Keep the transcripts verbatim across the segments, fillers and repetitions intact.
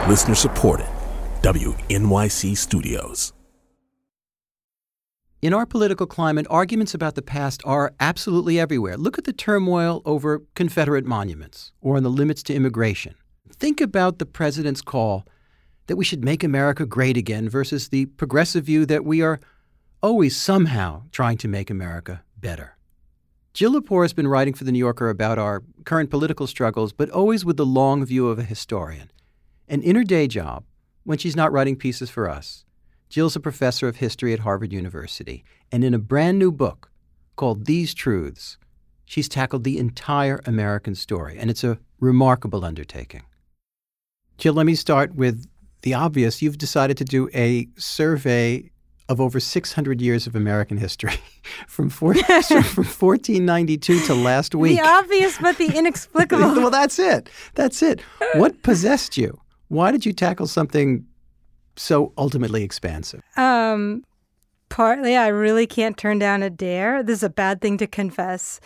Listener supported. W N Y C Studios. In our political climate, arguments about the past are absolutely everywhere. Look at the turmoil over Confederate monuments or on the limits to immigration. Think about the president's call that we should make America great again versus the progressive view that we are always somehow trying to make America better. Jill Lepore has been writing for The New Yorker about our current political struggles, but always with the long view of a historian. And in her day job, when she's not writing pieces for us, Jill's a professor of history at Harvard University. And in a brand new book called These Truths, she's tackled the entire American story. And it's a remarkable undertaking. Jill, let me start with the obvious. You've decided to do a survey of over six hundred years of American history from, four, from fourteen ninety-two to last week. The obvious, but the inexplicable. Well, that's it. That's it. What possessed you? Why did you tackle something so ultimately expansive? Um, partly, I really can't turn down a dare. This is a bad thing to confess.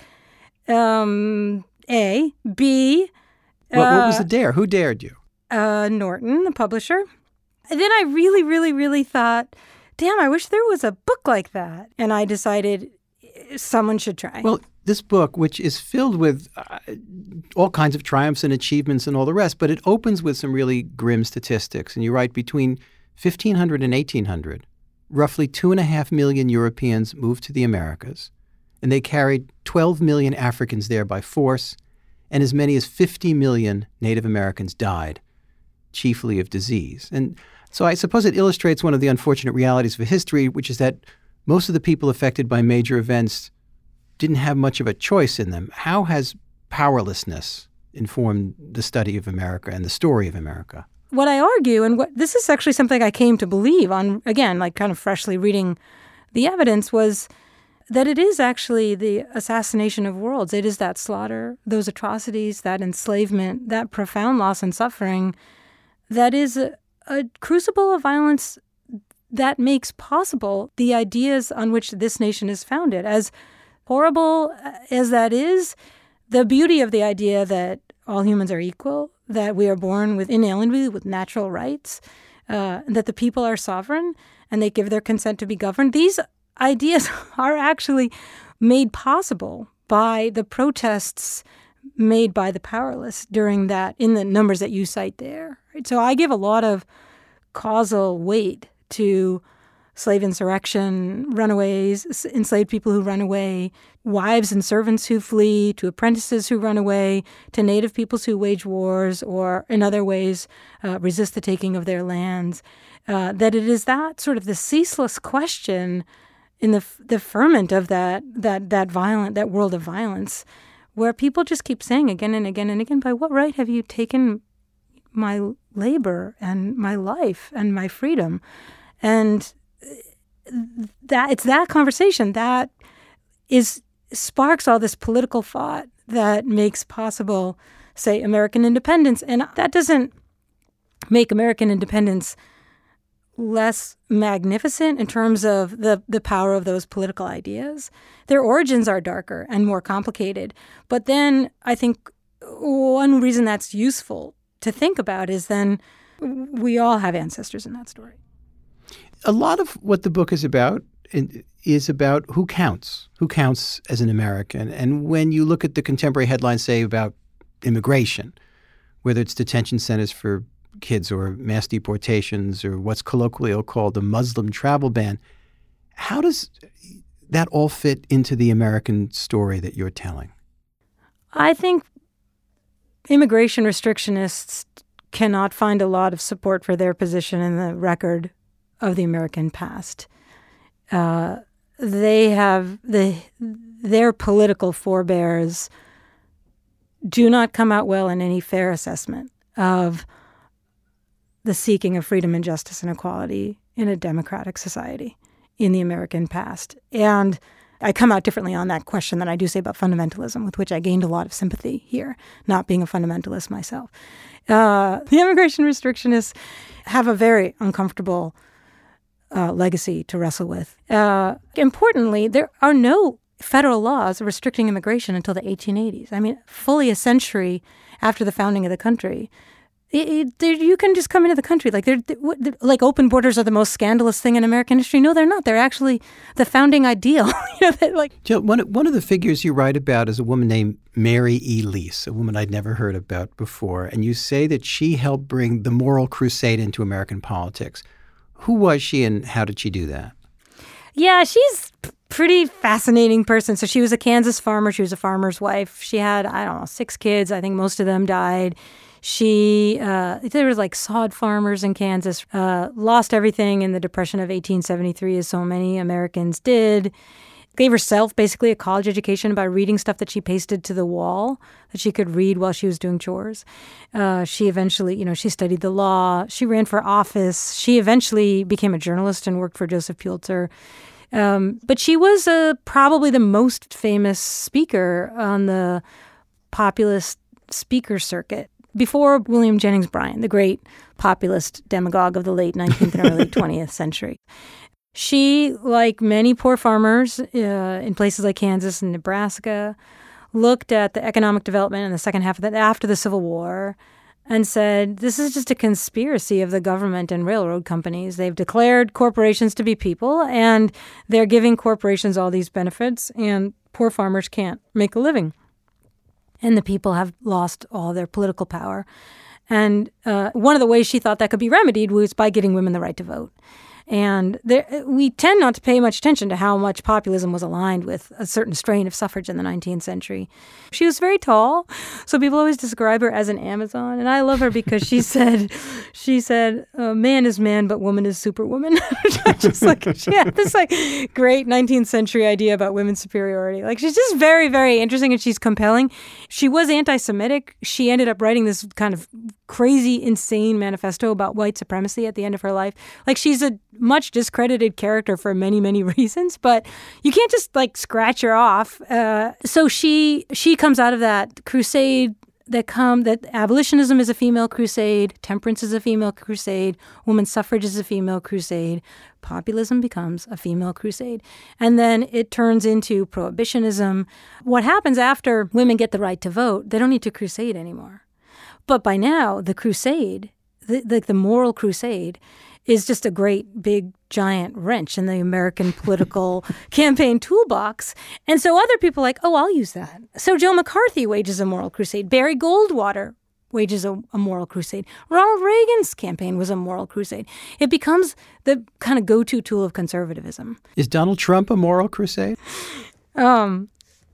Um, A. B. What, uh, what was the dare? Who dared you? Uh, Norton, the publisher. And then I really, really, really thought, damn, I wish there was a book like that. And I decided someone should try. Well, this book, which is filled with uh, all kinds of triumphs and achievements and all the rest, but it opens with some really grim statistics. And you write between fifteen hundred and eighteen hundred, roughly two and a half million Europeans moved to the Americas, and they carried twelve million Africans there by force, and as many as fifty million Native Americans died, chiefly of disease. And so I suppose it illustrates one of the unfortunate realities of history, which is that most of the people affected by major events didn't have much of a choice in them. How has powerlessness informed the study of America and the story of America? What I argue, and what this is actually something I came to believe on, again, like kind of freshly reading the evidence, was that it is actually the assassination of worlds. It is that slaughter, those atrocities, that enslavement, that profound loss and suffering that is a, a crucible of violence that makes possible the ideas on which this nation is founded. As horrible as that is, the beauty of the idea that all humans are equal, that we are born with inalienably with natural rights, uh, that the people are sovereign and they give their consent to be governed, these ideas are actually made possible by the protests made by the powerless during that, in the numbers that you cite there. Right? So I give a lot of causal weight to slave insurrection, runaways, enslaved people who run away, wives and servants who flee, to apprentices who run away, to native peoples who wage wars or in other ways uh, resist the taking of their lands. Uh, that it is that sort of the ceaseless question in the the ferment of that that that violent that world of violence, where people just keep saying again and again and again, by what right have you taken my labor and my life and my freedom? And that it's that conversation that is sparks all this political thought that makes possible, say, American independence. And that doesn't make American independence less magnificent in terms of the, the power of those political ideas. Their origins are darker and more complicated. But then I think one reason that's useful to think about is then we all have ancestors in that story. A lot of what the book is about is about who counts, who counts as an American. And when you look at the contemporary headlines, say, about immigration, whether it's detention centers for kids or mass deportations or what's colloquially called the Muslim travel ban, how does that all fit into the American story that you're telling? I think immigration restrictionists cannot find a lot of support for their position in the record of the American past. Uh, they have the their political forebears do not come out well in any fair assessment of the seeking of freedom and justice and equality in a democratic society in the American past. And I come out differently on that question than I do say about fundamentalism, with which I gained a lot of sympathy here, not being a fundamentalist myself. Uh, the immigration restrictionists have a very uncomfortable uh, legacy to wrestle with. Uh, importantly, there are no federal laws restricting immigration until the eighteen eighties. I mean, fully a century after the founding of the country, It, it, you can just come into the country. Like, they're, they're, like open borders are the most scandalous thing in American history. No, they're not. They're actually the founding ideal. you know, that, like, Jill, one, one of the figures you write about is a woman named Mary E. Lease, a woman I'd never heard about before. And you say that she helped bring the moral crusade into American politics. Who was she and how did she do that? Yeah, she's a pretty fascinating person. So she was a Kansas farmer. She was a farmer's wife. She had, I don't know, six kids. I think most of them died. She, uh, there was like sod farmers in Kansas, uh, lost everything in the Depression of eighteen seventy-three, as so many Americans did. Gave herself basically a college education by reading stuff that she pasted to the wall that she could read while she was doing chores. Uh, she eventually, you know, she studied the law. She ran for office. She eventually became a journalist and worked for Joseph Pulitzer. Um, but she was uh, probably the most famous speaker on the populist speaker circuit. Before William Jennings Bryan, the great populist demagogue of the late nineteenth and early twentieth century. She, like many poor farmers uh, in places like Kansas and Nebraska, looked at the economic development in the second half of the, after the Civil War and said, this is just a conspiracy of the government and railroad companies. They've declared corporations to be people, and they're giving corporations all these benefits, and poor farmers can't make a living. And the people have lost all their political power. And uh, one of the ways she thought that could be remedied was by giving women the right to vote. And there, we tend not to pay much attention to how much populism was aligned with a certain strain of suffrage in the nineteenth century. She was very tall, so people always describe her as an Amazon. And I love her because she said, she said, uh, man is man, but woman is superwoman. Just like, she had this like great nineteenth century idea about women's superiority. Like, she's just very, very interesting, and she's compelling. She was anti-Semitic. She ended up writing this kind of crazy, insane manifesto about white supremacy at the end of her life. Like, she's a much discredited character for many, many reasons, but you can't just like scratch her off. Uh, so she she comes out of that crusade that come that abolitionism is a female crusade, temperance is a female crusade, women's suffrage is a female crusade, populism becomes a female crusade, and then it turns into prohibitionism. What happens after women get the right to vote? They don't need to crusade anymore. But by now, the crusade, the the, the moral crusade, is just a great, big, giant wrench in the American political campaign toolbox. And so other people are like, oh, I'll use that. So Joe McCarthy wages a moral crusade. Barry Goldwater wages a, a moral crusade. Ronald Reagan's campaign was a moral crusade. It becomes the kind of go-to tool of conservatism. Is Donald Trump a moral crusade? Um,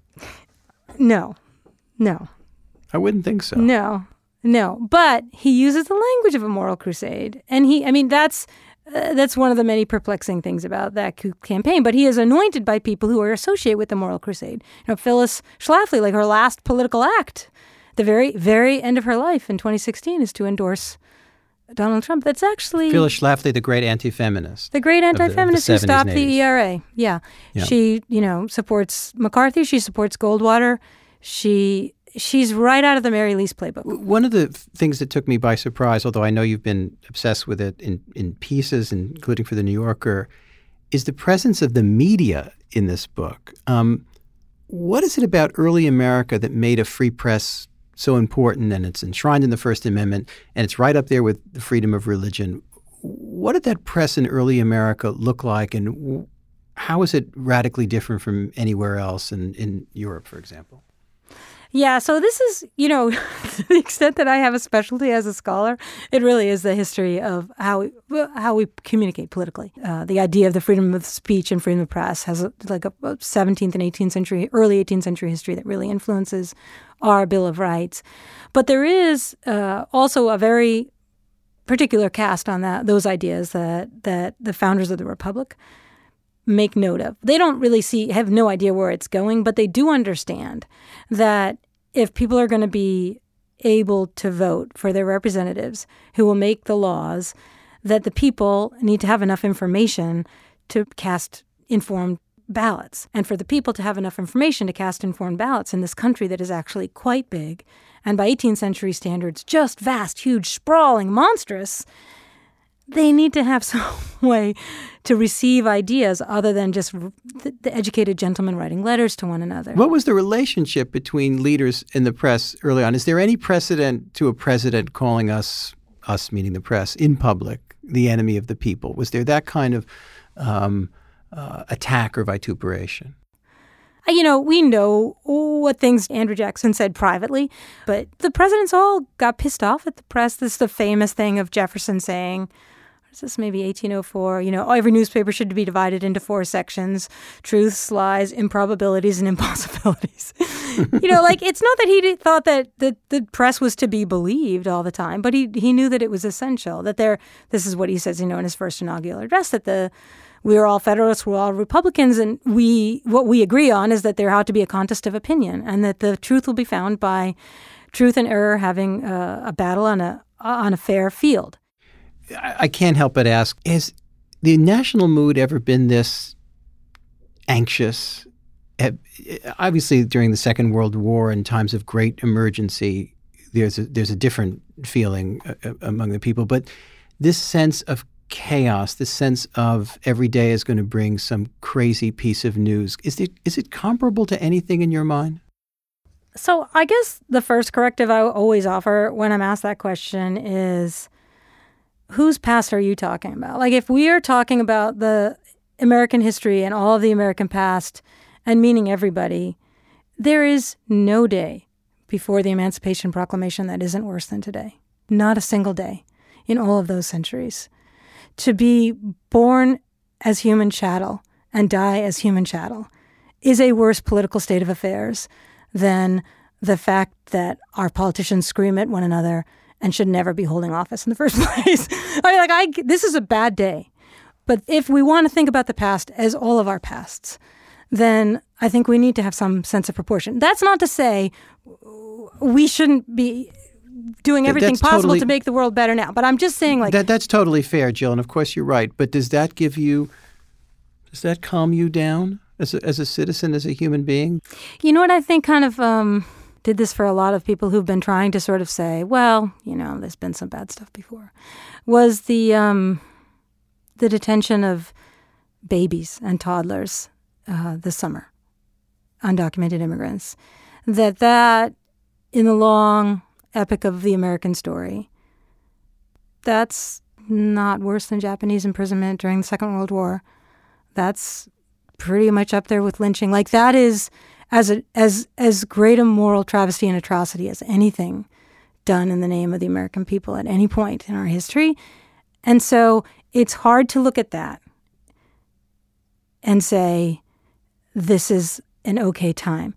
no, no. I wouldn't think so. No. No, but he uses the language of a moral crusade. And he, I mean, that's uh, that's one of the many perplexing things about that campaign. But he is anointed by people who are associated with the moral crusade. You know, Phyllis Schlafly, like her last political act, the very, very end of her life in twenty sixteen is to endorse Donald Trump. That's actually... Phyllis Schlafly, the great anti-feminist. The great anti-feminist the, who the stopped the E R A. Yeah. yeah. She, you know, supports McCarthy. She supports Goldwater. She... She's right out of the Mary Lease playbook. One of the things that took me by surprise, although I know you've been obsessed with it in, in pieces, including for The New Yorker, is the presence of the media in this book. Um, what is it about early America that made a free press so important, and it's enshrined in the First Amendment, and it's right up there with the freedom of religion? What did that press in early America look like, and how is it radically different from anywhere else in, in Europe, for example? Yeah, so this is, you know, to the extent that I have a specialty as a scholar, it really is the history of how we, how we communicate politically. Uh, the idea of the freedom of speech and freedom of press has a, like a seventeenth and eighteenth century, early eighteenth century history that really influences our Bill of Rights. But there is uh, also a very particular cast on that those ideas that that the founders of the Republic make note of. They don't really see, have no idea where it's going, but they do understand that if people are going to be able to vote for their representatives who will make the laws, that the people need to have enough information to cast informed ballots. And for the people to have enough information to cast informed ballots in this country that is actually quite big, and by eighteenth century standards, just vast, huge, sprawling, monstrous, they need to have some way to receive ideas other than just the, the educated gentlemen writing letters to one another. What was the relationship between leaders in the press early on? Is there any precedent to a president calling us, us meaning the press, in public, the enemy of the people? Was there that kind of um, uh, attack or vituperation? You know, we know what things Andrew Jackson said privately, but the presidents all got pissed off at the press. This is the famous thing of Jefferson saying, is this maybe eighteen oh four? You know, oh, every newspaper should be divided into four sections: truths, lies, improbabilities, and impossibilities. You know, like, it's not that he thought that the, the press was to be believed all the time, but he he knew that it was essential, that there, this is what he says, you know, in his first inaugural address, that the we are all Federalists, we're all Republicans, and we what we agree on is that there ought to be a contest of opinion, and that the truth will be found by truth and error having a, a battle on a on a fair field. I can't help but ask, has the national mood ever been this anxious? Obviously, during the Second World War, in times of great emergency, there's a, there's a different feeling among the people. But this sense of chaos, this sense of every day is going to bring some crazy piece of news, is it is it comparable to anything in your mind? So I guess the first corrective I always offer when I'm asked that question is, whose past are you talking about? Like, if we are talking about the American history and all of the American past and meaning everybody, there is no day before the Emancipation Proclamation that isn't worse than today. Not a single day in all of those centuries. To be born as human chattel and die as human chattel is a worse political state of affairs than the fact that our politicians scream at one another and should never be holding office in the first place. I mean, like, I, this is a bad day. But if we want to think about the past as all of our pasts, then I think we need to have some sense of proportion. That's not to say we shouldn't be doing everything that's possible totally, to make the world better now. But I'm just saying, like... That, that's totally fair, Jill, and of course you're right. But does that give you, does that calm you down as a, as a citizen, as a human being? You know what I think kind of... Um, did this for a lot of people who've been trying to sort of say, well, you know, there's been some bad stuff before, was the um, the detention of babies and toddlers uh, this summer, undocumented immigrants. That that, in the long epic of the American story, that's not worse than Japanese imprisonment during the Second World War. That's pretty much up there with lynching. Like, that is... As a, as as great a moral travesty and atrocity as anything done in the name of the American people at any point in our history. And so it's hard to look at that and say, this is an okay time.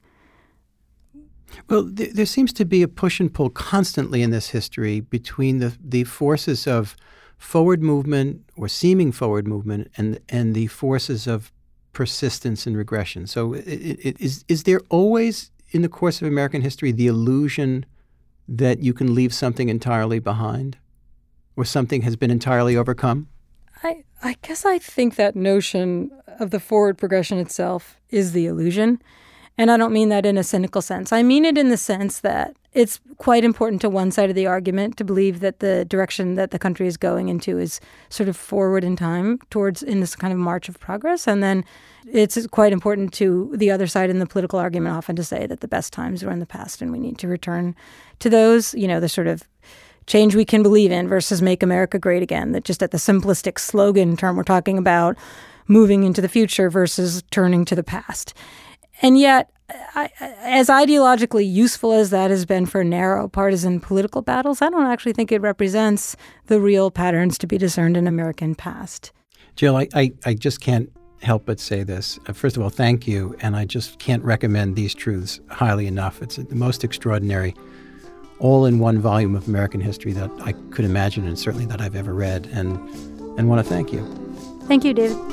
Well, th- there seems to be a push and pull constantly in this history between the, the forces of forward movement or seeming forward movement and and the forces of persistence and regression. So it, it, is is there always, in the course of American history, the illusion that you can leave something entirely behind or something has been entirely overcome? I, I guess I think that notion of the forward progression itself is the illusion. And I don't mean that in a cynical sense. I mean it in the sense that it's quite important to one side of the argument to believe that the direction that the country is going into is sort of forward in time towards in this kind of march of progress. And then it's quite important to the other side in the political argument often to say that the best times were in the past and we need to return to those, you know, the sort of change we can believe in versus make America great again. That just at the simplistic slogan term, we're talking about moving into the future versus turning to the past. And yet, I, as ideologically useful as that has been for narrow partisan political battles, I don't actually think it represents the real patterns to be discerned in American past. Jill, I, I, I just can't help but say this. First of all, thank you. And I just can't recommend These Truths highly enough. It's the most extraordinary, all-in-one volume of American history that I could imagine and certainly that I've ever read. And, and want to thank you. Thank you, David.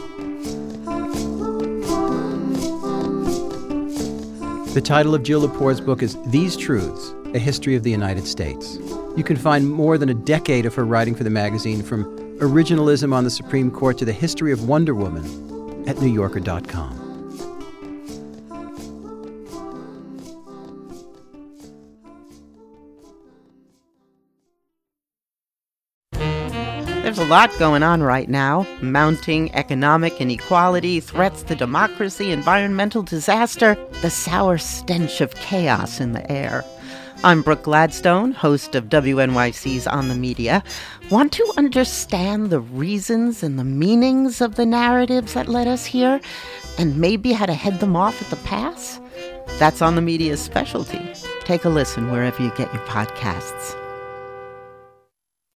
The title of Jill Lepore's book is These Truths, A History of the United States. You can find more than a decade of her writing for the magazine, from originalism on the Supreme Court to the history of Wonder Woman, at new yorker dot com. There's a lot going on right now. Mounting economic inequality, threats to democracy, environmental disaster, the sour stench of chaos in the air. I'm Brooke Gladstone, host of W N Y C's On the Media. Want to understand the reasons and the meanings of the narratives that led us here, and maybe how to head them off at the pass? That's On the Media's specialty. Take a listen wherever you get your podcasts.